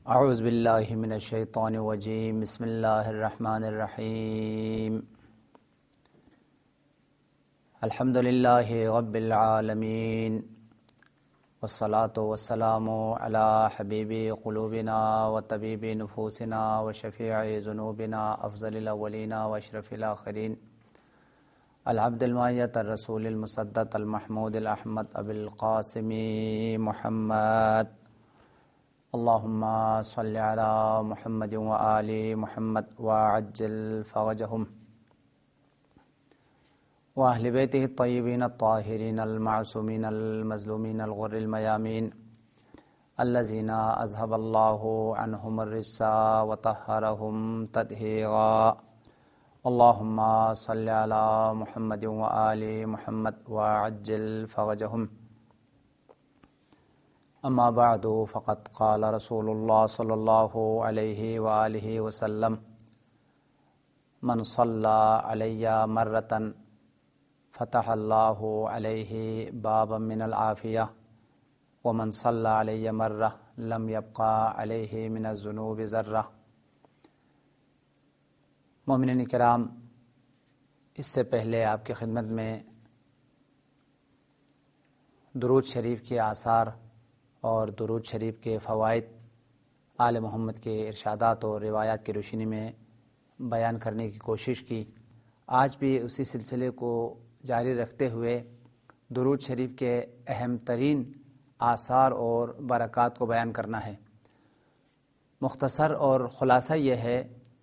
اعوذ باللہ من الشیطان الرجیم بسم اللہ الرحمن الرحیم الحمد للہ رب العالمین والصلاة والسلام علی حبیب قلوبنا وطبیب نفوسنا وشفیع ذنوبنا افضل الاولین واشرف الاخرین العبد المعیت الرسول المصدق المحمود الاحمد ابی القاسم محمد اللہم صل علی محمد وآل محمد وعجل فرجهم وأهل بيته الطيبين الطاهرين المعصومين المظلومين الغر الميامين الذين أذهب الله عنهم الرجس وطهرهم تطهيرا اللهم صل على محمد وآل محمد وعجل فرجهم اما بعد فقد قال رسول اللہ صلی اللہ علیہ وآلہ وسلم من صلی علی مرۃ فتح اللہ علیہ بابا من العافیہ ومن صلی علی مرہ لم یبقى علیہ من الذنوب ذرہ۔ مومنین کرام، اس سے پہلے آپ کی خدمت میں درود شریف کے آثار اور درود شریف کے فوائد آل محمد کے ارشادات اور روایات کی روشنی میں بیان کرنے کی کوشش کی۔ آج بھی اسی سلسلے کو جاری رکھتے ہوئے درود شریف کے اہم ترین آثار اور برکات کو بیان کرنا ہے۔ مختصر اور خلاصہ یہ ہے،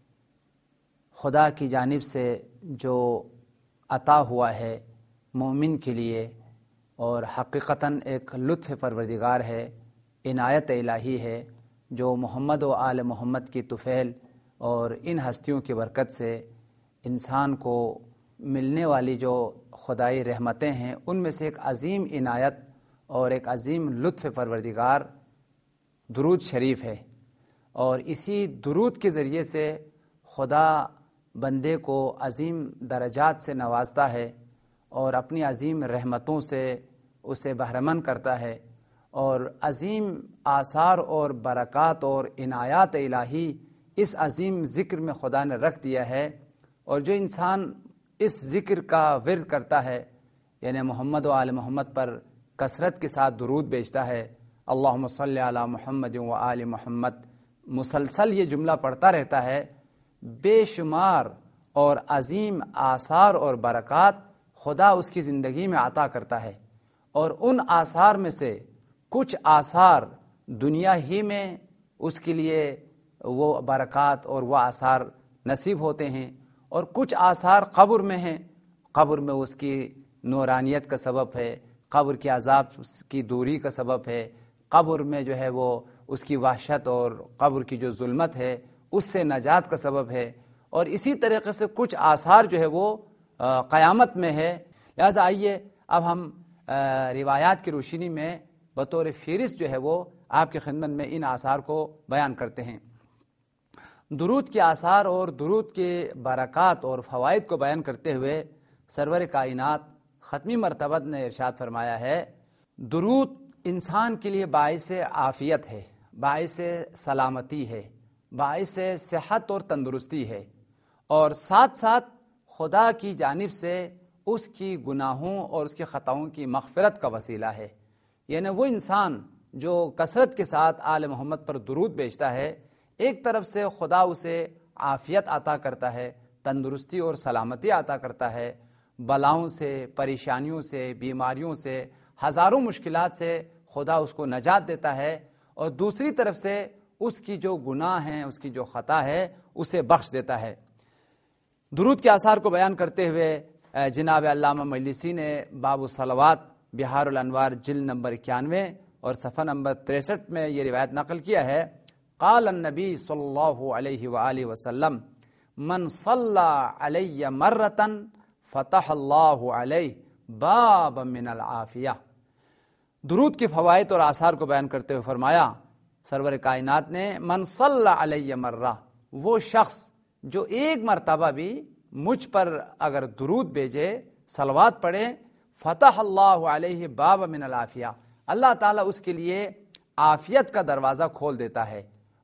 خدا کی جانب سے جو عطا ہوا ہے مومن کے لیے، اور حقیقتاً ایک لطف پروردگار ہے، عنایت الہی ہے، جو محمد و آل محمد کی طفیل اور ان ہستیوں کی برکت سے انسان کو ملنے والی جو خدائی رحمتیں ہیں، ان میں سے ایک عظیم عنایت اور ایک عظیم لطف پروردگار درود شریف ہے۔ اور اسی درود کے ذریعے سے خدا بندے کو عظیم درجات سے نوازتا ہے اور اپنی عظیم رحمتوں سے اسے بہرمند کرتا ہے، اور عظیم آثار اور برکات اور عنایات الہی اس عظیم ذکر میں خدا نے رکھ دیا ہے۔ اور جو انسان اس ذکر کا ورد کرتا ہے، یعنی محمد و آل محمد پر کثرت کے ساتھ درود بھیجتا ہے، اللہم صلی علی محمد و آل محمد، مسلسل یہ جملہ پڑھتا رہتا ہے، بے شمار اور عظیم آثار اور برکات خدا اس کی زندگی میں عطا کرتا ہے۔ اور ان آثار میں سے کچھ آثار دنیا ہی میں اس کے لیے وہ برکات اور وہ آثار نصیب ہوتے ہیں، اور کچھ آثار قبر میں ہیں، قبر میں اس کی نورانیت کا سبب ہے، قبر کے عذاب کی دوری کا سبب ہے، قبر میں جو ہے وہ اس کی وحشت اور قبر کی جو ظلمت ہے اس سے نجات کا سبب ہے۔ اور اسی طریقے سے کچھ آثار جو ہے وہ قیامت میں ہے۔ لہذا آئیے اب ہم روایات کی روشنی میں بطور فہرست جو ہے وہ آپ کی خدمت میں ان آثار کو بیان کرتے ہیں۔ درود کے آثار اور درود کے برکات اور فوائد کو بیان کرتے ہوئے سرور کائنات ختمی مرتبہ نے ارشاد فرمایا ہے، درود انسان کے لیے باعث عافیت ہے، باعث سلامتی ہے، باعث صحت اور تندرستی ہے، اور ساتھ ساتھ خدا کی جانب سے اس کی گناہوں اور اس کے خطاؤں کی مغفرت کا وسیلہ ہے۔ یعنی وہ انسان جو کثرت کے ساتھ آل محمد پر درود بھیجتا ہے، ایک طرف سے خدا اسے عافیت عطا کرتا ہے، تندرستی اور سلامتی عطا کرتا ہے، بلاؤں سے، پریشانیوں سے، بیماریوں سے، ہزاروں مشکلات سے خدا اس کو نجات دیتا ہے، اور دوسری طرف سے اس کی جو گناہ ہیں، اس کی جو خطا ہے، اسے بخش دیتا ہے۔ درود کے آثار کو بیان کرتے ہوئے جناب علامہ مجلسی نے باب الصلوات بحار الانوار جلد نمبر 91 اور صفحہ نمبر 63 میں یہ روایت نقل کیا ہے، قال النبی صلی اللہ علیہ وآلہ وسلم من صلی علی مرۃ فتح اللہ علیہ باب من العافیہ۔ درود کے فوائد اور آثار کو بیان کرتے ہوئے فرمایا سرور کائنات نے، من صلی علی مرہ، وہ شخص جو ایک مرتبہ بھی مجھ پر اگر درود بھیجے، صلوات پڑھے، فتح اللہ علیہ باب من العافیہ، اللہ تعالیٰ اس کے لیے عافیت کا دروازہ کھول دیتا ہے،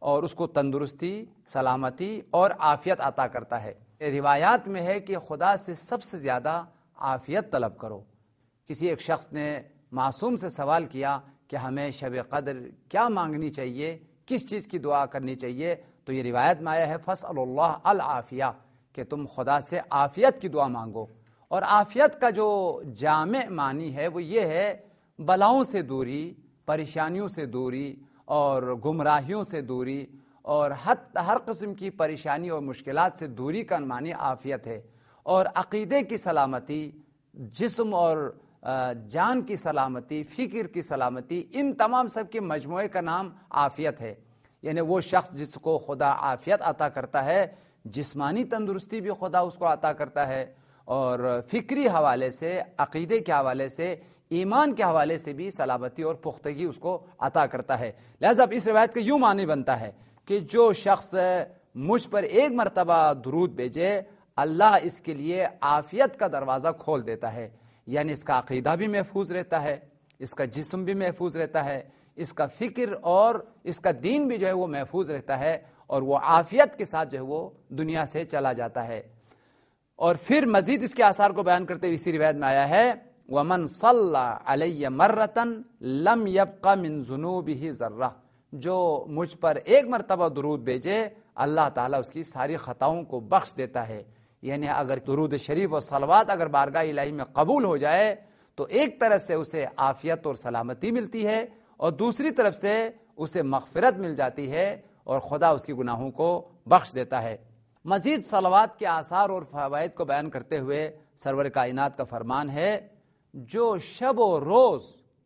اور اس کو تندرستی، سلامتی اور عافیت عطا کرتا ہے۔ روایات میں ہے کہ خدا سے سب سے زیادہ عافیت طلب کرو۔ کسی ایک شخص نے معصوم سے سوال کیا کہ ہمیں شب قدر کیا مانگنی چاہیے، کس چیز کی دعا کرنی چاہیے، تو یہ روایت میں آیا ہے فَاسْأَلُوا اللَّهَ الْعَافِيَةَ، کہ تم خدا سے عافیت کی دعا مانگو۔ اور عافیت کا جو جامع معنی ہے وہ یہ ہے بلاؤں سے دوری، پریشانیوں سے دوری اور گمراہیوں سے دوری اور ہر قسم کی پریشانی اور مشکلات سے دوری کا معنی عافیت ہے۔ اور عقیدے کی سلامتی، جسم اور جان کی سلامتی، فکر کی سلامتی، ان تمام سب کے مجموعے کا نام عافیت ہے۔ یعنی وہ شخص جس کو خدا عافیت عطا کرتا ہے، جسمانی تندرستی بھی خدا اس کو عطا کرتا ہے اور فکری حوالے سے، عقیدے کے حوالے سے، ایمان کے حوالے سے بھی سلامتی اور پختگی اس کو عطا کرتا ہے۔ لہذا اس روایت کا یوں معنی بنتا ہے کہ جو شخص مجھ پر ایک مرتبہ درود بھیجے، اللہ اس کے لیے عافیت کا دروازہ کھول دیتا ہے۔ یعنی اس کا عقیدہ بھی محفوظ رہتا ہے، اس کا جسم بھی محفوظ رہتا ہے، اس کا فکر اور اس کا دین بھی جو ہے وہ محفوظ رہتا ہے اور وہ عافیت کے ساتھ جو ہے وہ دنیا سے چلا جاتا ہے۔ اور پھر مزید اس کے آثار کو بیان کرتے ہوئے اسی روایت میں آیا ہے وَمَنْ صَلَّى عَلَيَّ مَرَّةً لَمْ يَبْقَ مِنْ ذُنُوبِهِ ذَرَّةٌ، جو مجھ پر ایک مرتبہ درود بھیجے اللہ تعالیٰ اس کی ساری خطاؤں کو بخش دیتا ہے۔ یعنی اگر درود شریف اور صلوات اگر بارگاہ الہی میں قبول ہو جائے تو ایک طرف سے اسے عافیت اور سلامتی ملتی ہے اور دوسری طرف سے اسے مغفرت مل جاتی ہے اور خدا اس کی گناہوں کو بخش دیتا ہے۔ مزید صلوات کے آثار اور فوائد کو بیان کرتے ہوئے سرور کائنات کا فرمان ہے جو شب و روز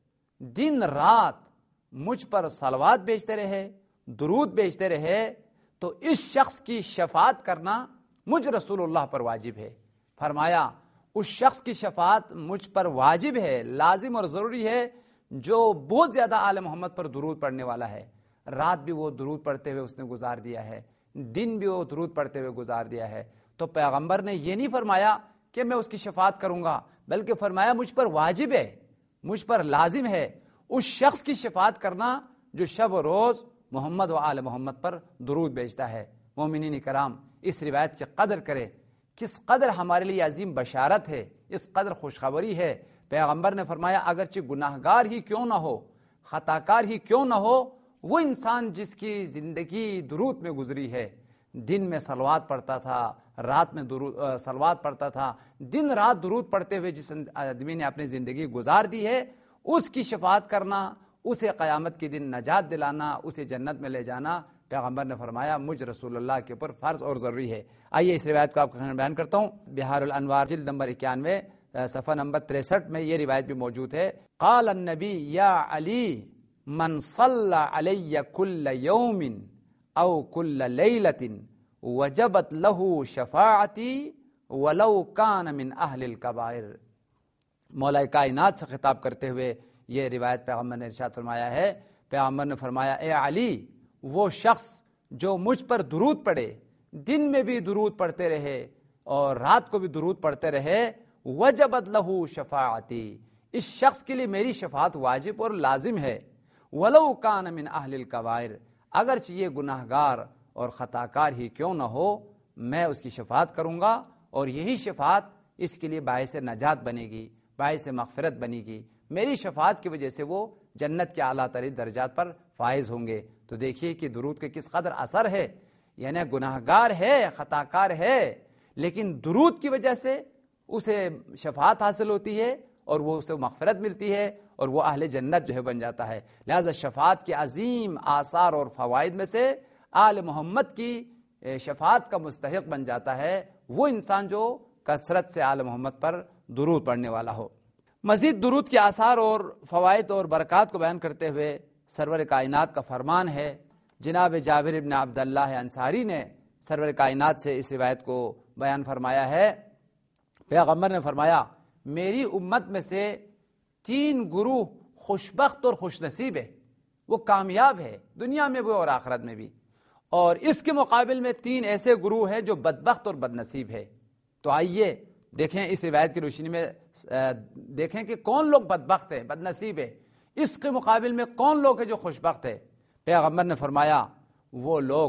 دن رات مجھ پر صلوات بھیجتے رہے، درود بھیجتے رہے، تو اس شخص کی شفاعت کرنا مجھ رسول اللہ پر واجب ہے۔ فرمایا اس شخص کی شفاعت مجھ پر واجب ہے، لازم اور ضروری ہے جو بہت زیادہ آل محمد پر درود پڑھنے والا ہے۔ رات بھی وہ درود پڑھتے ہوئے اس نے گزار دیا ہے، دن بھی وہ درود پڑھتے ہوئے گزار دیا ہے۔ تو پیغمبر نے یہ نہیں فرمایا کہ میں اس کی شفاعت کروں گا، بلکہ فرمایا مجھ پر واجب ہے، مجھ پر لازم ہے اس شخص کی شفاعت کرنا جو شب و روز محمد و آل محمد پر درود بھیجتا ہے۔ مومنین کرام، اس روایت کی قدر کرے، کس قدر ہمارے لیے عظیم بشارت ہے، اس قدر خوشخبری ہے۔ پیغمبر نے فرمایا اگرچہ گناہگار ہی کیوں نہ ہو، خطاکار ہی کیوں نہ ہو، وہ انسان جس کی زندگی درود میں گزری ہے، دن میں صلوات پڑھتا تھا، رات میں صلوات پڑھتا تھا، دن رات درود پڑھتے ہوئے جس آدمی نے اپنی زندگی گزار دی ہے، اس کی شفاعت کرنا، اسے قیامت کے دن نجات دلانا، اسے جنت میں لے جانا، پیغمبر نے فرمایا مجھ رسول اللہ کے اوپر فرض اور ضروری ہے۔ آئیے اس روایت کو آپ کو بیان کرتا ہوں۔ بہار الانوار جلد نمبر 91 صفحہ نمبر 63 میں یہ روایت بھی موجود ہے۔ قال النبی یا علی من صلی علی کل یوم او کل لیلۃ وجبت له شفاعتی ولو کان من اہل الکبائر۔ مولا کائنات سے خطاب کرتے ہوئے یہ روایت پیغمبر نے ارشاد فرمایا ہے۔ پیغمبر نے فرمایا اے علی، وہ شخص جو مجھ پر درود پڑھے، دن میں بھی درود پڑھتے رہے اور رات کو بھی درود پڑھتے رہے، وجبت لہ شفاعتی، اس شخص کے لیے میری شفاعت واجب اور لازم ہے، ولو کان من اہل الکبائر، اگرچہ یہ گناہگار اور خطاکار ہی کیوں نہ ہو، میں اس کی شفاعت کروں گا اور یہی شفاعت اس کے لیے باعث نجات بنے گی، باعث مغفرت بنے گی۔ میری شفاعت کی وجہ سے وہ جنت کے اعلیٰ ترین درجات پر فائز ہوں گے۔ تو دیکھیے کہ درود کے کس قدر اثر ہے، یعنی گناہگار ہے، خطاکار ہے، لیکن درود کی وجہ سے اسے شفاعت حاصل ہوتی ہے اور وہ اسے مغفرت ملتی ہے اور وہ اہل جنت جو ہے بن جاتا ہے۔ لہذا شفاعت کے عظیم آثار اور فوائد میں سے آل محمد کی شفاعت کا مستحق بن جاتا ہے وہ انسان جو کثرت سے آل محمد پر درود پڑھنے والا ہو۔ مزید درود کے آثار اور فوائد اور برکات کو بیان کرتے ہوئے سرور کائنات کا فرمان ہے، جناب جابر بن عبداللہ انصاری نے سرور کائنات سے اس روایت کو بیان فرمایا ہے۔ پیغمبر نے فرمایا میری امت میں سے 3 گروہ خوشبخت اور خوش نصیب ہے، وہ کامیاب ہے دنیا میں بھی اور آخرت میں بھی، اور اس کے مقابل میں 3 ایسے گروہ ہیں جو بدبخت اور بد نصیب ہے۔ تو آئیے دیکھیں اس روایت کی روشنی میں دیکھیں کہ کون لوگ بدبخت ہے، بد نصیب ہے، اس کے مقابل میں کون لوگ ہیں جو خوشبخت ہے۔ پیغمبر نے فرمایا وہ لوگ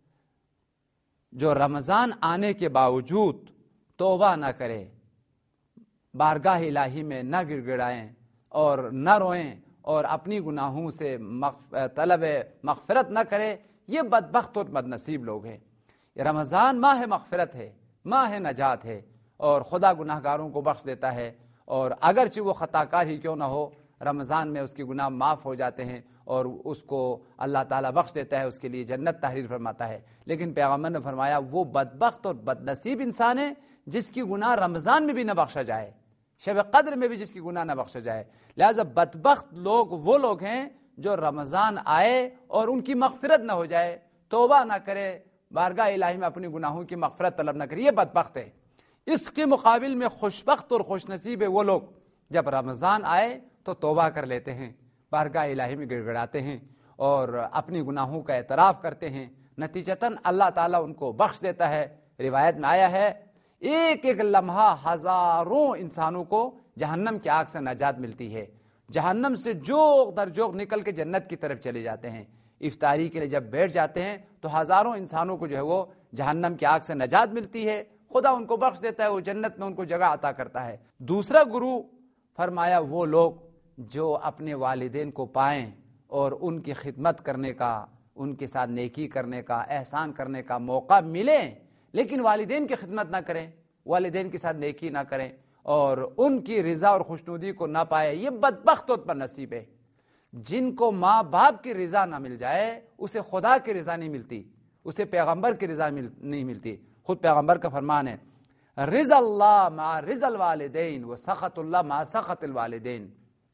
جو رمضان آنے کے باوجود توبہ نہ کرے، بارگاہ الہی میں نہ گڑ گڑائیں اور نہ روئیں اور اپنی گناہوں سے طلب مغفرت نہ کرے، یہ بدبخت اور بد نصیب لوگ ہیں۔ رمضان ماہ مغفرت ہے، ماہ نجات ہے، اور خدا گناہ گاروں کو بخش دیتا ہے، اور اگرچہ وہ خطا کار ہی کیوں نہ ہو، رمضان میں اس کے گناہ معاف ہو جاتے ہیں اور اس کو اللہ تعالیٰ بخش دیتا ہے، اس کے لیے جنت تحریر فرماتا ہے۔ لیکن پیغمبر نے فرمایا وہ بدبخت اور بد نصیب انسان ہے جس کی گناہ رمضان میں بھی نہ بخشا جائے، شب قدر میں بھی جس کی گناہ نہ بخشا جائے۔ لہذا بدبخت لوگ وہ لوگ ہیں جو رمضان آئے اور ان کی مغفرت نہ ہو جائے، توبہ نہ کرے، بارگاہ الہی میں اپنی گناہوں کی مغفرت طلب نہ کرے، یہ بدبخت ہے۔ اس کے مقابل میں خوشبخت اور خوش نصیب ہے وہ لوگ جب رمضان آئے تو توبہ کر لیتے ہیں، بارگاہ الہی میں گڑ گڑاتے ہیں اور اپنی گناہوں کا اعتراف کرتے ہیں، نتیجتاً اللہ تعالیٰ ان کو بخش دیتا ہے۔ روایت میں آیا ہے ایک ایک لمحہ ہزاروں انسانوں کو جہنم کی آگ سے نجات ملتی ہے، جہنم سے جوق در جوق نکل کے جنت کی طرف چلے جاتے ہیں۔ افطاری کے لیے جب بیٹھ جاتے ہیں تو ہزاروں انسانوں کو جو ہے وہ جہنم کی آگ سے نجات ملتی ہے، خدا ان کو بخش دیتا ہے، وہ جنت میں ان کو جگہ عطا کرتا ہے۔ دوسرا گروہ فرمایا وہ لوگ جو اپنے والدین کو پائیں اور ان کی خدمت کرنے کا، ان کے ساتھ نیکی کرنے کا، احسان کرنے کا موقع ملے، لیکن والدین کی خدمت نہ کریں، والدین کے ساتھ نیکی نہ کریں اور ان کی رضا اور خوشنودی کو نہ پائے، یہ بدبخت اور بد نصیب ہے۔ جن کو ماں باپ کی رضا نہ مل جائے اسے خدا کی رضا نہیں ملتی، اسے پیغمبر کی رضا نہیں ملتی۔ خود پیغمبر کا فرمان ہے رضا اللہ مع رضا الوالدین و سخط اللہ مع سخط الوالدین۔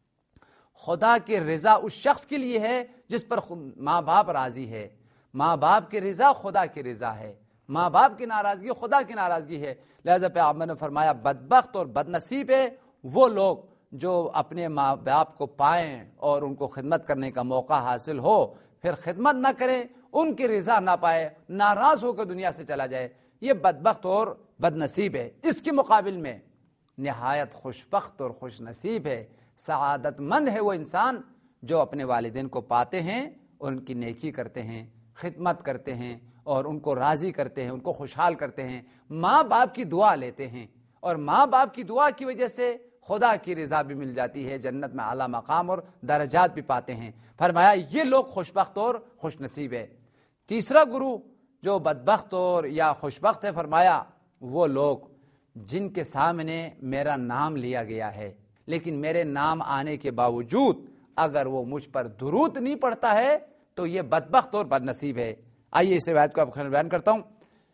خدا کی رضا اس شخص کے لیے ہے جس پر ماں باپ راضی ہے، ماں باپ کی رضا خدا کی رضا ہے، ماں باپ کی ناراضگی خدا کی ناراضگی ہے۔ لہذا پیغمبر نے فرمایا بدبخت اور بد نصیب ہے وہ لوگ جو اپنے ماں باپ کو پائیں اور ان کو خدمت کرنے کا موقع حاصل ہو پھر خدمت نہ کرے، ان کی رضا نہ پائے، ناراض ہو کر دنیا سے چلا جائے، یہ بدبخت اور بد نصیب ہے۔ اس کے مقابل میں نہایت خوشبخت اور خوش نصیب ہے، سعادت مند ہے وہ انسان جو اپنے والدین کو پاتے ہیں اور ان کی نیکی کرتے ہیں، خدمت کرتے ہیں اور ان کو راضی کرتے ہیں، ان کو خوشحال کرتے ہیں، ماں باپ کی دعا لیتے ہیں اور ماں باپ کی دعا کی وجہ سے خدا کی رضا بھی مل جاتی ہے، جنت میں اعلیٰ مقام اور درجات بھی پاتے ہیں۔ فرمایا یہ لوگ خوشبخت اور خوش نصیب ہے۔ تیسرا گروہ جو بدبخت اور یا خوشبخت ہے، فرمایا وہ لوگ جن کے سامنے میرا نام لیا گیا ہے لیکن میرے نام آنے کے باوجود اگر وہ مجھ پر درود نہیں پڑھتا ہے تو یہ بدبخت اور بد نصیب ہے۔ آئیے اس روایت کو آپ کو بیان کرتا ہوں۔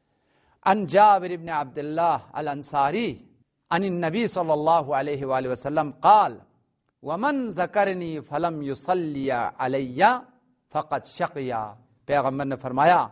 ان جابر بن عبداللہ الانصاری عن النبی صلی اللہ علیہ وآلہ وسلم قال ومن ذکرنی فلم یصلی علی فقد شقیا۔ پیغمبر نے فرمایا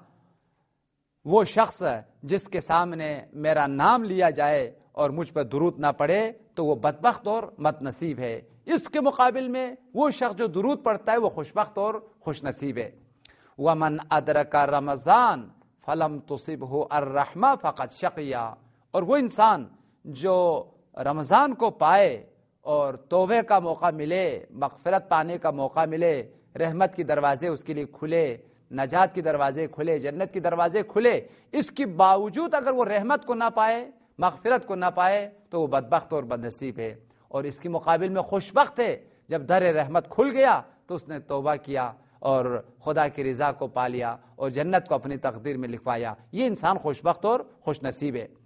وہ شخص جس کے سامنے میرا نام لیا جائے اور مجھ پر درود نہ پڑے تو وہ بدبخت اور بد نصیب ہے۔ اس کے مقابل میں وہ شخص جو درود پڑھتا ہے وہ خوشبخت اور خوش نصیب ہے۔ ومن ادرک رمضان فلم تصبہ الرحمہ فقد شقیا۔ اور وہ انسان جو رمضان کو پائے اور توبہ کا موقع ملے، مغفرت پانے کا موقع ملے، رحمت کی دروازے اس کے لیے کھلے، نجات کی دروازے کھلے، جنت کی دروازے کھلے، اس کے باوجود اگر وہ رحمت کو نہ پائے، مغفرت کو نہ پائے تو وہ بدبخت اور بد نصیب ہے۔ اور اس کے مقابل میں خوشبخت ہے جب در رحمت کھل گیا تو اس نے توبہ کیا اور خدا کی رضا کو پا لیا اور جنت کو اپنی تقدیر میں لکھوایا، یہ انسان خوشبخت اور خوش نصیب ہے۔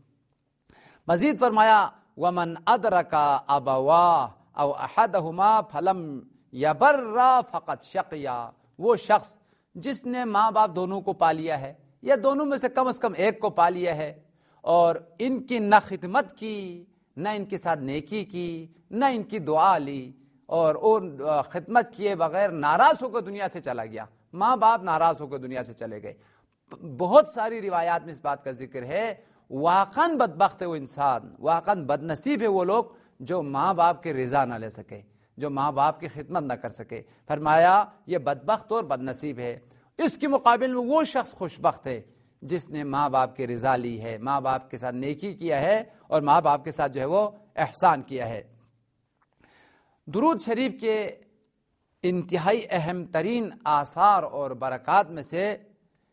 مزید فرمایا ومن ادرک ابواہ او احدہما فلم یبر فقد شقیا۔ وہ شخص جس نے ماں باپ دونوں کو پا لیا ہے یا دونوں میں سے کم ایک کو پا لیا ہے اور ان کی نہ خدمت کی، نہ ان کے ساتھ نیکی کی، نہ ان کی دعا لی اور خدمت کیے بغیر ناراض ہو کر دنیا سے چلا گیا، ماں باپ ناراض ہو کر دنیا سے چلے گئے۔ بہت ساری روایات میں اس بات کا ذکر ہے، واقعاً بدبخت ہے وہ انسان، واقعاً بد نصیب ہے وہ لوگ جو ماں باپ کی رضا نہ لے سکے، جو ماں باپ کی خدمت نہ کر سکے۔ فرمایا یہ بدبخت اور بد نصیب ہے۔ اس کے مقابل میں وہ شخص خوشبخت ہے جس نے ماں باپ کی رضا لی ہے، ماں باپ کے ساتھ نیکی کیا ہے اور ماں باپ کے ساتھ جو ہے وہ احسان کیا ہے۔ درود شریف کے انتہائی اہم ترین آثار اور برکات میں سے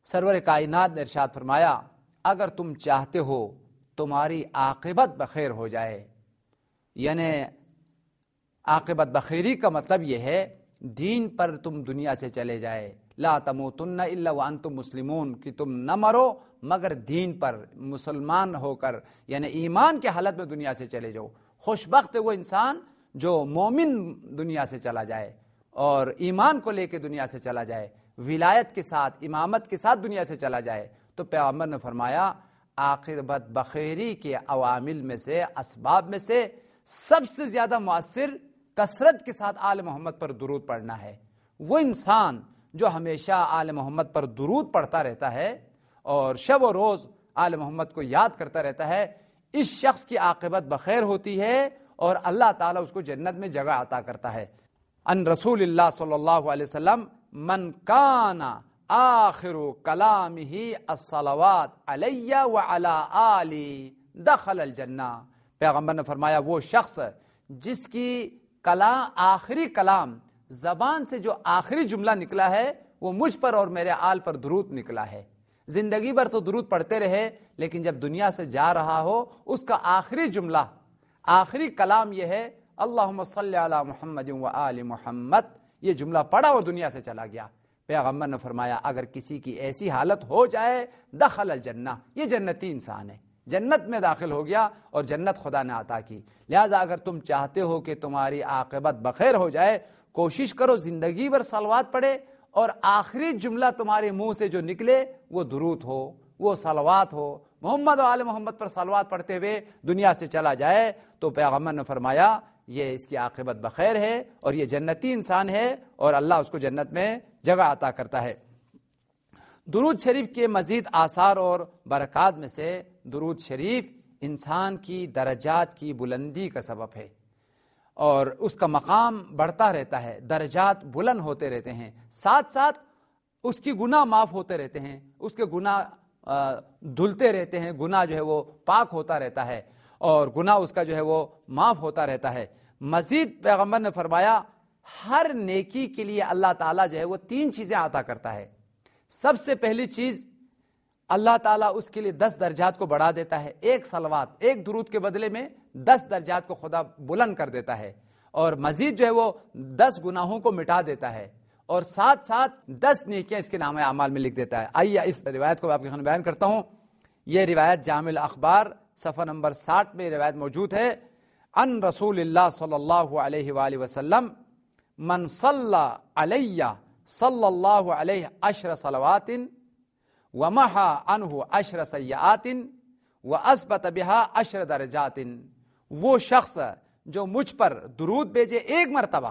سرور کائنات نے ارشاد فرمایا اگر تم چاہتے ہو تمہاری عاقبت بخیر ہو جائے، یعنی عاقبت بخیری کا مطلب یہ ہے دین پر تم دنیا سے چلے جائے، لا تموتن الا وانتم مسلمون، کہ تم نہ مرو مگر دین پر مسلمان ہو کر، یعنی ایمان کے حالت میں دنیا سے چلے جاؤ۔ خوش بخت ہے وہ انسان جو مومن دنیا سے چلا جائے اور ایمان کو لے کے دنیا سے چلا جائے، ولایت کے ساتھ امامت کے ساتھ دنیا سے چلا جائے۔ تو پیغمبر نے فرمایا عاقبت بخیری کے عوامل میں سے، اسباب میں سے سب سے زیادہ مؤثر کثرت کے ساتھ آل محمد پر درود پڑھنا ہے۔ وہ انسان جو ہمیشہ آل محمد پر درود پڑھتا رہتا ہے اور شب و روز آل محمد کو یاد کرتا رہتا ہے، اس شخص کی عاقبت بخیر ہوتی ہے اور اللہ تعالیٰ اس کو جنت میں جگہ عطا کرتا ہے۔ ان رسول اللہ صلی اللہ علیہ وسلم من کان آخر کلامہ الصلوات علی وعلی آلی دخل الجنہ۔ پیغمبر نے فرمایا وہ شخص جس کی آخری کلام زبان سے جو آخری جملہ نکلا ہے وہ مجھ پر اور میرے آل پر درود نکلا ہے۔ زندگی بھر تو درود پڑھتے رہے، لیکن جب دنیا سے جا رہا ہو اس کا آخری جملہ، آخری کلام یہ ہے اللہم صلی علی محمد و آل محمد، یہ جملہ پڑھا اور دنیا سے چلا گیا۔ پیغمبر نے فرمایا اگر کسی کی ایسی حالت ہو جائے دخل الجنہ، یہ جنتی انسان ہے، جنت میں داخل ہو گیا اور جنت خدا نے عطا کی۔ لہٰذا اگر تم چاہتے ہو کہ تمہاری عاقبت بخیر ہو جائے، کوشش کرو زندگی بھر صلوات پڑھے اور آخری جملہ تمہارے منہ سے جو نکلے وہ درود ہو، وہ صلوات ہو، محمد و آل محمد پر صلوات پڑھتے ہوئے دنیا سے چلا جائے۔ تو پیغمبر نے فرمایا یہ اس کی عاقبت بخیر ہے اور یہ جنتی انسان ہے اور اللہ اس کو جنت میں جگہ عطا کرتا ہے۔ درود شریف کے مزید آثار اور برکات میں سے درود شریف انسان کی درجات کی بلندی کا سبب ہے اور اس کا مقام بڑھتا رہتا ہے، درجات بلند ہوتے رہتے ہیں، ساتھ ساتھ اس کی گناہ معاف ہوتے رہتے ہیں، اس کے گناہ دھلتے رہتے ہیں، گناہ جو ہے وہ پاک ہوتا رہتا ہے اور گناہ اس کا جو ہے وہ معاف ہوتا رہتا ہے۔ مزید پیغمبر نے فرمایا ہر نیکی کے لیے اللہ تعالیٰ جو ہے وہ 3 چیزیں عطا کرتا ہے۔ سب سے پہلی چیز اللہ تعالیٰ اس کے لیے 10 درجات کو بڑھا دیتا ہے، ایک صلوات، ایک درود کے بدلے میں 10 درجات کو خدا بلند کر دیتا ہے، اور مزید جو ہے وہ 10 گناہوں کو مٹا دیتا ہے اور ساتھ ساتھ 10 نیکیاں اس کے نامہ اعمال میں لکھ دیتا ہے۔ آئیے اس روایت کو آپ کے سامنے بیان کرتا ہوں۔ یہ روایت جامع الاخبار صفحہ نمبر 60 میں روایت موجود ہے۔ ان رسول اللہ صلی اللہ علیہ وآلہ وسلم من صلی علی صلی اللہ علیہ 10 صلوات ومحا عنہ 10 سیئات واثبت بها 10 درجات۔ وہ شخص جو مجھ پر درود بھیجے ایک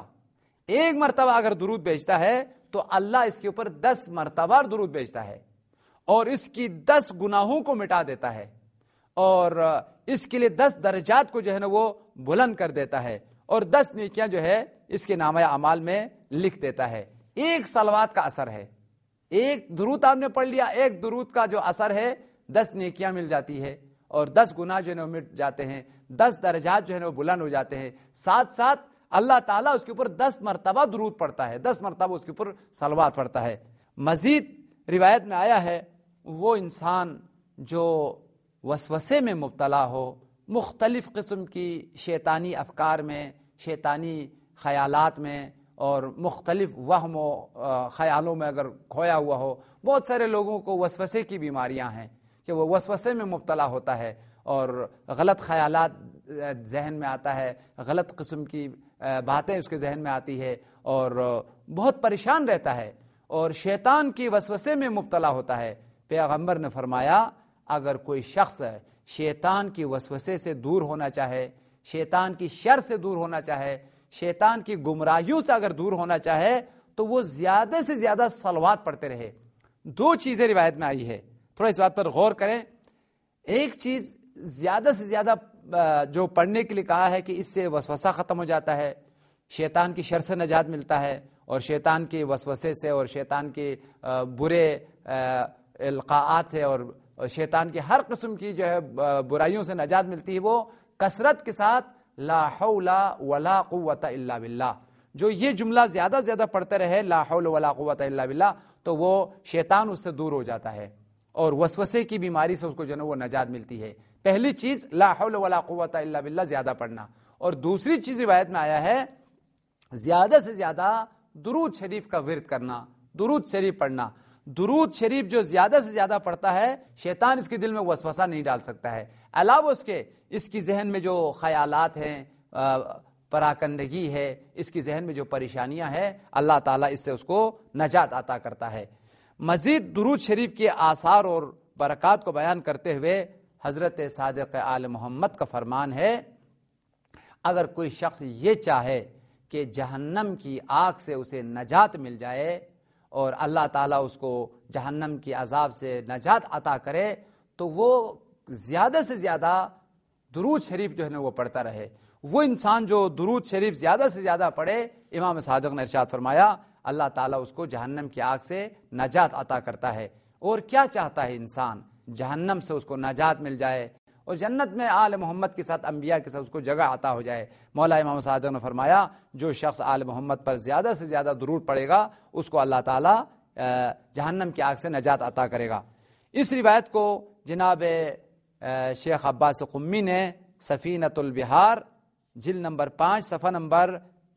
مرتبہ اگر درود بھیجتا ہے تو اللہ اس کے اوپر 10 مرتبہ درود بھیجتا ہے اور اس کی 10 گناہوں کو مٹا دیتا ہے اور اس کے لیے 10 درجات کو جو ہے نا وہ بلند کر دیتا ہے اور 10 نیکیاں جو ہے اس کے نامہ اعمال میں لکھ دیتا ہے۔ ایک صلوات کا اثر ہے، ایک درود آپ نے پڑھ لیا، ایک درود کا جو اثر ہے 10 نیکیاں مل جاتی ہے اور 10 گناہ جو ہے نا مٹ جاتے ہیں، 10 درجات جو ہے نا وہ بلند ہو جاتے ہیں، ساتھ ساتھ اللہ تعالیٰ اس کے اوپر 10 مرتبہ درود پڑھتا ہے، 10 مرتبہ اس کے اوپر صلوات پڑھتا ہے۔ مزید روایت میں آیا ہے وہ انسان جو وسوسے میں مبتلا ہو، مختلف قسم کی شیطانی افکار میں، شیطانی خیالات میں اور مختلف وہم و خیالوں میں اگر کھویا ہوا ہو، بہت سارے لوگوں کو وسوسے کی بیماریاں ہیں کہ وہ وسوسے میں مبتلا ہوتا ہے اور غلط خیالات ذہن میں آتا ہے، غلط قسم کی باتیں اس کے ذہن میں آتی ہے اور بہت پریشان رہتا ہے اور شیطان کی وسوسے میں مبتلا ہوتا ہے۔ پیغمبر نے فرمایا اگر کوئی شخص شیطان کی وسوسے سے دور ہونا چاہے، شیطان کی شر سے دور ہونا چاہے، شیطان کی گمراہیوں سے اگر دور ہونا چاہے تو وہ زیادہ سے زیادہ صلوات پڑھتے رہے۔ 2 چیزیں روایت میں آئی ہے، تھوڑا اس بات پر غور کریں۔ ایک چیز زیادہ سے زیادہ جو پڑھنے کے لیے کہا ہے کہ اس سے وسوسہ ختم ہو جاتا ہے، شیطان کی شر سے نجات ملتا ہے اور شیطان کی وسوسے سے اور شیطان کے برے القاءات سے اور شیطان کی ہر قسم کی جو ہے برائیوں سے نجات ملتی ہے۔ وہ کثرت کے ساتھ لا حول ولا قوت الا باللہ، جو یہ جملہ زیادہ سے زیادہ پڑھتے رہے لا حول ولا قوت الا باللہ، تو وہ شیطان اس سے دور ہو جاتا ہے اور وسوسے کی بیماری سے اس کو جو ہے وہ نجات ملتی ہے۔ پہلی چیز لا حول ولا قوت الا باللہ زیادہ پڑھنا، اور دوسری چیز روایت میں آیا ہے زیادہ سے زیادہ درود شریف کا ورد کرنا، درود شریف پڑھنا۔ درود شریف جو زیادہ سے زیادہ پڑھتا ہے شیطان اس کے دل میں وسوسہ نہیں ڈال سکتا ہے، علاوہ اس کے اس کی ذہن میں جو خیالات ہیں، پراکندگی ہے، اس کی ذہن میں جو پریشانیاں ہیں، اللہ تعالیٰ اس سے اس کو نجات عطا کرتا ہے۔ مزید درود شریف کے آثار اور برکات کو بیان کرتے ہوئے حضرت صادق آل محمد کا فرمان ہے، اگر کوئی شخص یہ چاہے کہ جہنم کی آگ سے اسے نجات مل جائے اور اللہ تعالیٰ اس کو جہنم کی عذاب سے نجات عطا کرے، تو وہ زیادہ سے زیادہ درود شریف جو ہے نا وہ پڑھتا رہے۔ وہ انسان جو درود شریف زیادہ سے زیادہ پڑھے، امام صادق نے ارشاد فرمایا اللہ تعالیٰ اس کو جہنم کی آگ سے نجات عطا کرتا ہے۔ اور کیا چاہتا ہے انسان؟ جہنم سے اس کو نجات مل جائے اور جنت میں آل محمد کے ساتھ، انبیاء کے ساتھ اس کو جگہ عطا ہو جائے۔ مولا امام صادق نے فرمایا جو شخص آل محمد پر زیادہ سے زیادہ درود پڑھے گا اس کو اللہ تعالیٰ جہنم کی آگ سے نجات عطا کرے گا۔ اس روایت کو جناب شیخ عباس قمی نے سفینۃ البحار جلد نمبر 5 صفحہ نمبر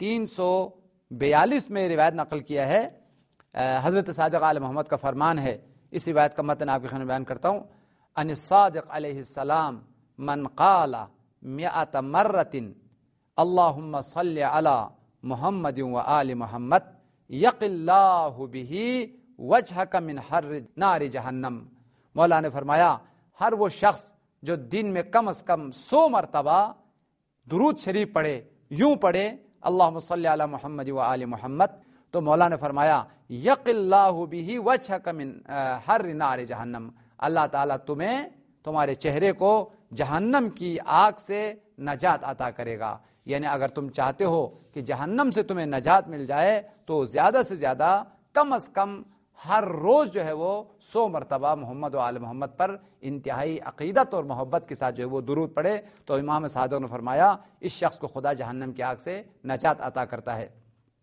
342 میں روایت نقل کیا ہے۔ حضرت صادق آل محمد کا فرمان ہے، اس روایت کا متن آپ کے خدمت میں بیان کرتا ہوں۔ ان الصادق علیہ السلام من قال 100 مرۃ اللہم صل علی محمد و آل محمد یق اللہ بہ وجہک من حر نار جہنم۔ مولا نے فرمایا ہر وہ شخص جو دن میں کم از کم 100 مرتبہ درود شریف پڑھے، یوں پڑھے اللہم صل علی محمد و آل محمد، تو مولا نے فرمایا یق اللہ بہ وجہک من حر نار جہنم، اللہ تعالیٰ تمہیں، تمہارے چہرے کو جہنم کی آگ سے نجات عطا کرے گا۔ یعنی اگر تم چاہتے ہو کہ جہنم سے تمہیں نجات مل جائے تو زیادہ سے زیادہ کم از کم ہر روز جو ہے وہ 100 مرتبہ محمد و آل محمد پر انتہائی عقیدت اور محبت کے ساتھ جو ہے وہ درود پڑھے، تو امام صادق نے فرمایا اس شخص کو خدا جہنم کی آگ سے نجات عطا کرتا ہے۔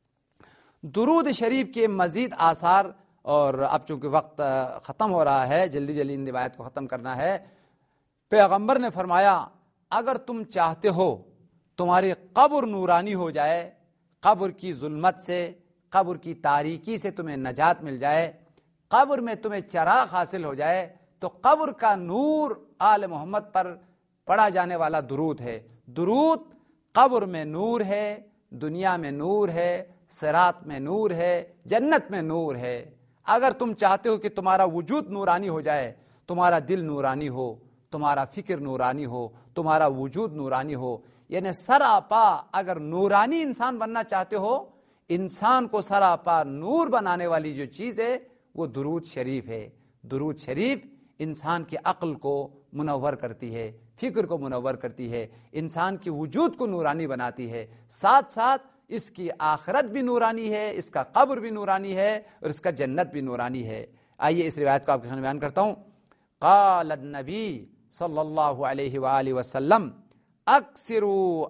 درود شریف کے مزید آثار، اور اب چونکہ وقت ختم ہو رہا ہے، جلدی جلدی ان روایت کو ختم کرنا ہے۔ پیغمبر نے فرمایا اگر تم چاہتے ہو تمہاری قبر نورانی ہو جائے، قبر کی ظلمت سے، قبر کی تاریکی سے تمہیں نجات مل جائے، قبر میں تمہیں چراغ حاصل ہو جائے، تو قبر کا نور آل محمد پر پڑھا جانے والا درود ہے۔ درود قبر میں نور ہے، دنیا میں نور ہے، صراط میں نور ہے، جنت میں نور ہے۔ اگر تم چاہتے ہو کہ تمہارا وجود نورانی ہو جائے، تمہارا دل نورانی ہو، تمہارا فکر نورانی ہو، تمہارا وجود نورانی ہو، یعنی سراپا اگر نورانی انسان بننا چاہتے ہو، انسان کو سراپا نور بنانے والی جو چیز ہے وہ درود شریف ہے۔ درود شریف انسان کی عقل کو منور کرتی ہے، فکر کو منور کرتی ہے، انسان کی وجود کو نورانی بناتی ہے، ساتھ ساتھ اس کی آخرت بھی نورانی ہے، اس کا قبر بھی نورانی ہے، اور اس کا جنت بھی نورانی ہے۔ آئیے اس روایت کو آپ کے سامنے بیان کرتا ہوں۔ قال النبی صلی اللہ علیہ وآلہ وسلم اکثروا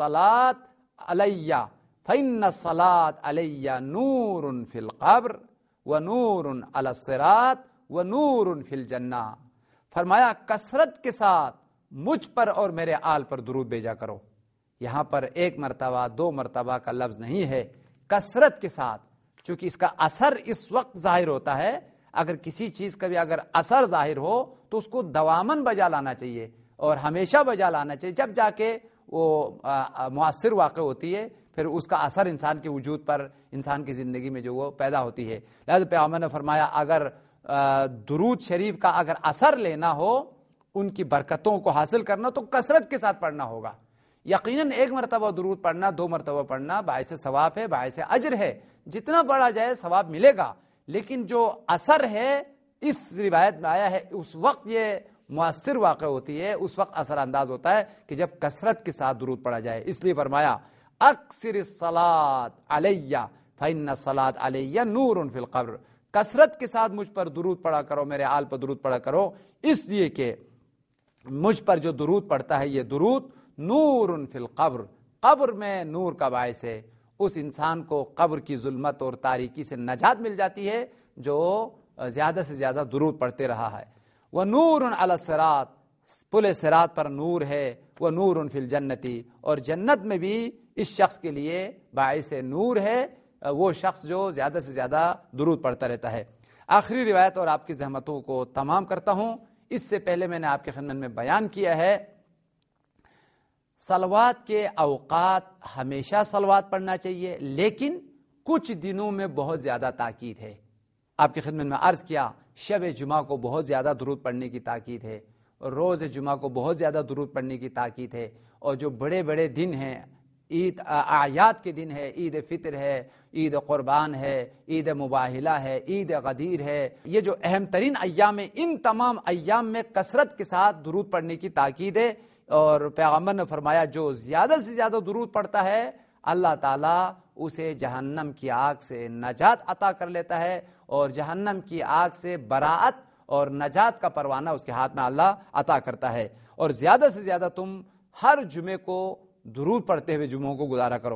الصلاة علی فإن الصلاة علی نور فی القبر ونور علی الصراط ونور فی الجنہ۔ فرمایا کثرت کے ساتھ مجھ پر اور میرے آل پر درود بھیجا کرو۔ یہاں پر 1 مرتبہ 2 مرتبہ کا لفظ نہیں ہے، کثرت کے ساتھ، چونکہ اس کا اثر اس وقت ظاہر ہوتا ہے۔ اگر کسی چیز کا بھی اگر اثر ظاہر ہو تو اس کو دواماً بجا لانا چاہیے اور ہمیشہ بجا لانا چاہیے، جب جا کے وہ مؤثر واقع ہوتی ہے، پھر اس کا اثر انسان کے وجود پر، انسان کی زندگی میں جو وہ پیدا ہوتی ہے۔ لہذا پیغمبر نے فرمایا اگر درود شریف کا اگر اثر لینا ہو، ان کی برکتوں کو حاصل کرنا، تو کثرت کے ساتھ پڑھنا ہوگا۔ یقیناً 1 مرتبہ درود پڑھنا، 2 مرتبہ پڑھنا باعث ثواب ہے، باعث اجر ہے، جتنا پڑھا جائے ثواب ملے گا، لیکن جو اثر ہے اس روایت میں آیا ہے اس وقت یہ مؤثر واقع ہوتی ہے، اس وقت اثر انداز ہوتا ہے کہ جب کثرت کے ساتھ درود پڑھا جائے۔ اس لیے فرمایا اکثر الصلاۃ علی فإن الصلاۃ علی نور فی القبر، کثرت کے ساتھ مجھ پر درود پڑھا کرو، میرے آل پر درود پڑھا کرو، اس لیے کہ مجھ پر جو درود پڑھتا ہے یہ درود نور فی القبر، قبر میں نور کا باعث ہے، اس انسان کو قبر کی ظلمت اور تاریکی سے نجات مل جاتی ہے جو زیادہ سے زیادہ درود پڑھتے رہا ہے۔ وَنُورٌ عَلَى الصِّرَاطِ، پل صراط پر نور ہے، وَنُورٌ فِي الْجَنَّةِ، اور جنت میں بھی اس شخص کے لیے باعث نور ہے، وہ شخص جو زیادہ سے زیادہ درود پڑھتا رہتا ہے۔ آخری روایت اور آپ کی زحمتوں کو تمام کرتا ہوں۔ اس سے پہلے میں نے آپ کے خدمت میں بیان کیا ہے صلوات کے اوقات ہمیشہ صلوات پڑھنا چاہیے، لیکن کچھ دنوں میں بہت زیادہ تاکید ہے۔ آپ کی خدمت میں عرض کیا شب جمعہ کو بہت زیادہ درود پڑھنے کی تاکید ہے، روز جمعہ کو بہت زیادہ درود پڑھنے کی تاکید ہے، اور جو بڑے بڑے دن ہیں، عید اعیاد کے دن ہے، عید فطر ہے، عید قربان ہے، عید مباہلہ ہے، عید غدیر ہے، یہ جو اہم ترین ایام ہیں، ان تمام ایام میں کثرت کے ساتھ درود پڑھنے کی تاکید ہے۔ اور پیغمبر نے فرمایا جو زیادہ سے زیادہ درود پڑھتا ہے اللہ تعالیٰ اسے جہنم کی آگ سے نجات عطا کر لیتا ہے، اور جہنم کی آگ سے براعت اور نجات کا پروانہ اس کے ہاتھ میں اللہ عطا کرتا ہے۔ اور زیادہ سے زیادہ تم ہر جمعے کو درود پڑھتے ہوئے جمعوں کو گزارا کرو۔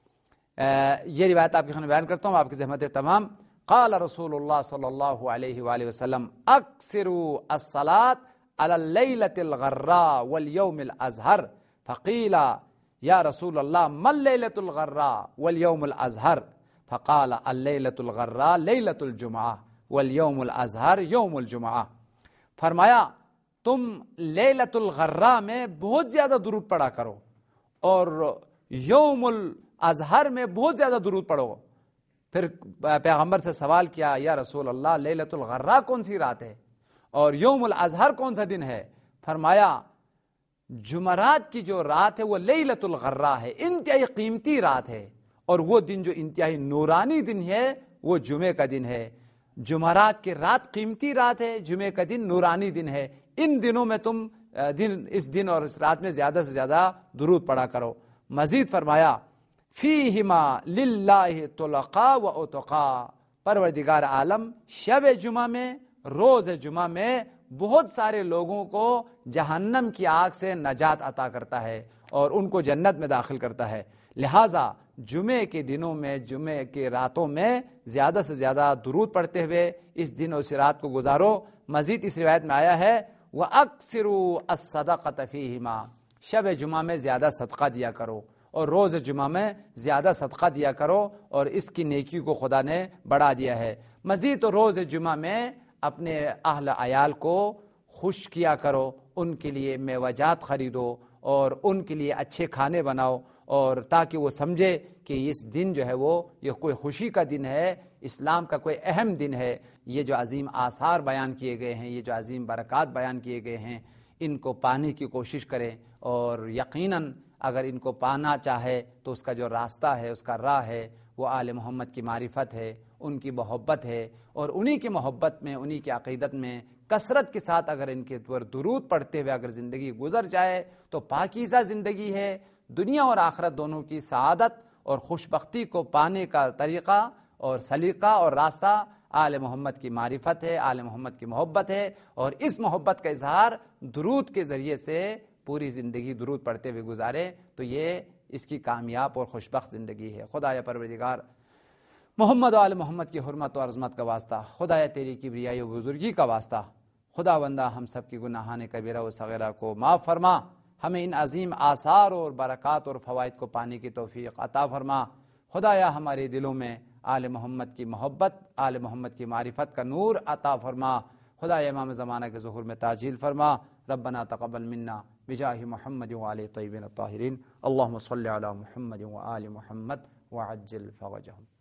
یہ روایت آپ کے خدمت میں بیان کرتا ہوں، آپ کی زحمت تمام۔ قال رسول اللہ صلی اللہ علیہ وآلہ وسلم اکثروا الصلاۃ علی اللیلۃ الغراء والیوم الازہر، فقیل یا رسول اللہ ما اللیلۃ الغراء والیوم الازہر، فقال اللیلۃ الغراء لیلۃ الجمعہ والیوم الازہر یوم الجمعہ۔ فرمایا تم لیلۃ الغراء میں بہت زیادہ درود پڑھا کرو، اور یوم الازہر میں بہت زیادہ درود پڑھو۔ پھر پیغمبر سے سوال کیا یا رسول اللہ لیلۃ الغراء کون سی رات ہے اور یوم الازہر کون سا دن ہے؟ فرمایا جمعرات کی جو رات ہے وہ لیلۃ الغراء ہے، انتہائی قیمتی رات ہے، اور وہ دن جو انتہائی نورانی دن ہے وہ جمعے کا دن ہے۔ جمعرات کی رات قیمتی رات ہے، جمعے کا دن نورانی دن ہے۔ ان دنوں میں تم اس دن اور اس رات میں زیادہ سے زیادہ درود پڑھا کرو۔ مزید فرمایا فیہما للہ طلقاء و عتقاء، پروردگار عالم شب جمعہ میں، روز جمعہ میں بہت سارے لوگوں کو جہنم کی آگ سے نجات عطا کرتا ہے اور ان کو جنت میں داخل کرتا ہے۔ لہٰذا جمعے کے دنوں میں، جمعے کے راتوں میں زیادہ سے زیادہ درود پڑھتے ہوئے اس دن اور اس رات کو گزارو۔ مزید اس روایت میں آیا ہے وَأَكْثِرُوا الصَّدَقَةَ فِيهِمَا، شب جمعہ میں زیادہ صدقہ دیا کرو اور روز جمعہ میں زیادہ صدقہ دیا کرو، اور اس کی نیکی کو خدا نے بڑھا دیا ہے۔ مزید تو روز جمعہ میں اپنے اہل عیال کو خوش کیا کرو، ان کے لیے میوجات خریدو اور ان کے لیے اچھے کھانے بناؤ، اور تاکہ وہ سمجھے کہ اس دن جو ہے وہ یہ کوئی خوشی کا دن ہے، اسلام کا کوئی اہم دن ہے۔ یہ جو عظیم آثار بیان کیے گئے ہیں، یہ جو عظیم برکات بیان کیے گئے ہیں، ان کو پانے کی کوشش کریں، اور یقیناً اگر ان کو پانا چاہے تو اس کا جو راستہ ہے، اس کا راہ ہے، وہ آل محمد کی معرفت ہے، ان کی محبت ہے، اور انہی کی محبت میں، انہی کی عقیدت میں کثرت کے ساتھ اگر ان کے اوپر درود پڑھتے ہوئے اگر زندگی گزر جائے تو پاکیزہ زندگی ہے۔ دنیا اور آخرت دونوں کی سعادت اور خوشبختی کو پانے کا طریقہ اور سلیقہ اور راستہ آل محمد کی معرفت ہے، آل محمد کی محبت ہے، اور اس محبت کا اظہار درود کے ذریعے سے پوری زندگی درود پڑھتے ہوئے گزارے تو یہ اس کی کامیاب اور خوشبخت زندگی ہے۔ خدایا پروردگار محمد و آل محمد کی حرمت و عظمت کا واسطہ، خدایا تیری کبریائی و بزرگی کا واسطہ، خدا بندہ ہم سب کی گناہان کبیرہ و صغیرہ کو معاف فرما، ہمیں ان عظیم آثار اور برکات اور فوائد کو پانے کی توفیق عطا فرما۔ خدایا ہمارے دلوں میں آل محمد کی محبت، آل محمد کی معرفت کا نور عطا فرما۔ خدایا امام زمانہ کے ظہور میں تعجیل فرما۔ ربنا تقبل منا بجاہ محمد وآل طیبین الطاہرین، اللہم صلی علی محمد وآل محمد وعجل فرجہم۔